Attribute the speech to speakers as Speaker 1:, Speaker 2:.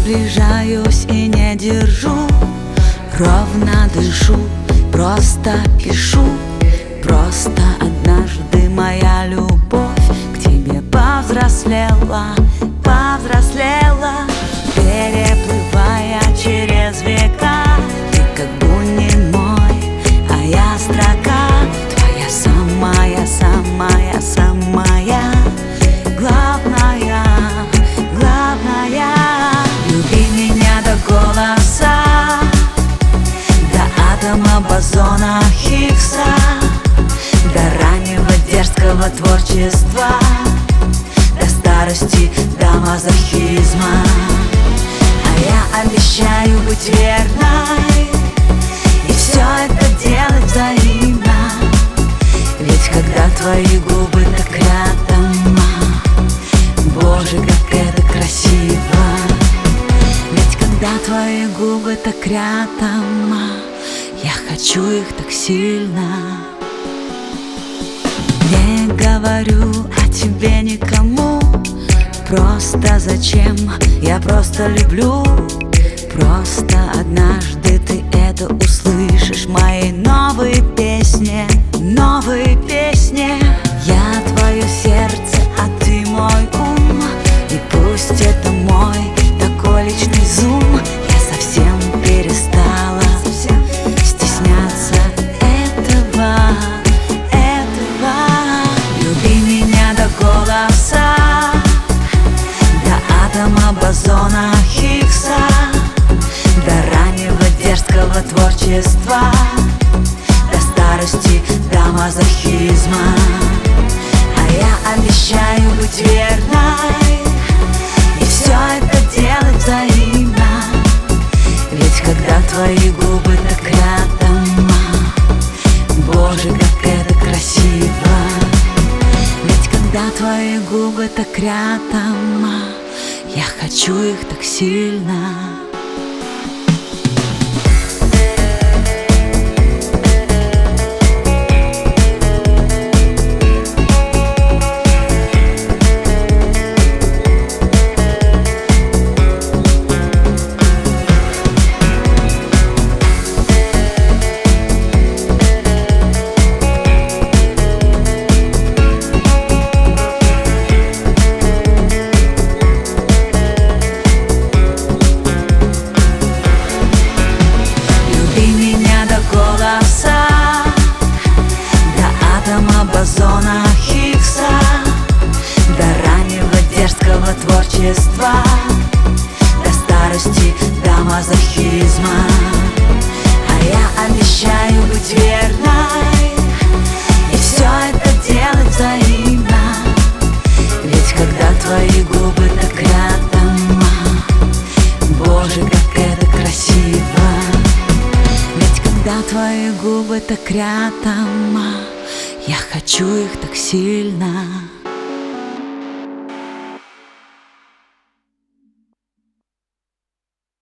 Speaker 1: приближаюсь и не держу, ровно дышу, просто пишу. Просто однажды моя любовь к тебе повзрослела, повзрослела, переплывая через века. Ты как будто мой, а я строка твоя, самая, самая, самая главная, главная. Люби меня до голоса, до атома бозона Хиггса, до раннего дерзкого творчества, до старости, до мазохизма. А я обещаю быть верной и все это делать взаимно. Ведь когда твои губы так рядом, боже, как это красиво. Ведь когда твои губы так рядом, я хочу их так сильно. Не говорю о тебе никому, просто зачем, я просто люблю. Просто однажды ты это услышишь в моей новой песне, новой песне. Я твое сердце, а ты мой ум, и пусть это мой такой личный зум. Я совсем перестала стесняться этого. Люби меня до голоса, до атома бозона Хиггса, до раннего дерзкого творчества, до старости, до мазохизма. А я обещаю быть верной и все это делать взаимно. Ведь когда твои губы так рядом, боже, как это красиво. Ведь когда твои губы так рядом, я хочу их так сильно. Бозона Хиггса, до раннего дерзкого творчества, до старости, до мазохизма. А я обещаю быть верной и все это делать взаимно. Ведь когда твои губы так рядом, боже, как это красиво. Ведь когда твои губы так рядом, я хочу их так сильно.